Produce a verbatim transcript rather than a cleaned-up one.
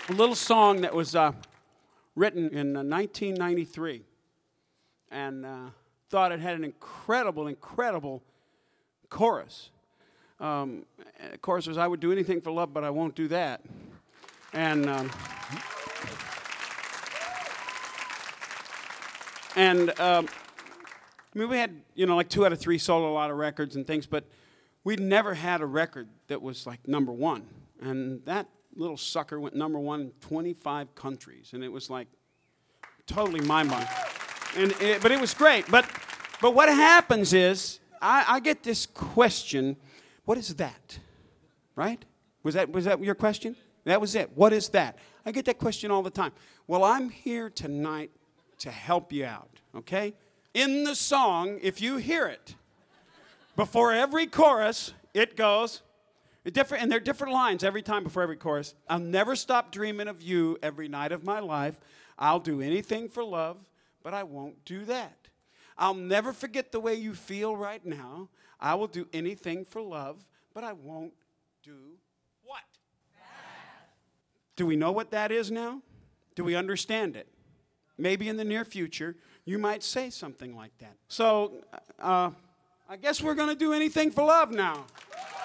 a little song that was uh, written in uh, nineteen ninety-three, and uh, thought it had an incredible, incredible chorus. Um, the chorus was, "I would do anything for love, but I won't do that." And um, and um, I mean, we had you know like two out of three sold a lot of records and things, but we'd never had a record that was like number one. And that little sucker went number one in twenty-five countries, and it was like totally mind-boggling. And it, but it was great. But but what happens is I, I get this question: what is that? Right? Was that was that your question? That was it. What is that? I get that question all the time. Well, I'm here tonight to help you out. Okay? In the song, if you hear it, before every chorus, it goes. Different, and there are different lines every time before every chorus. I'll never stop dreaming of you every night of my life. I'll do anything for love, but I won't do that. I'll never forget the way you feel right now. I will do anything for love, but I won't do what? That. Do we know what that is now? Do we understand it? Maybe in the near future, you might say something like that. So, uh, I guess we're going to do anything for love now.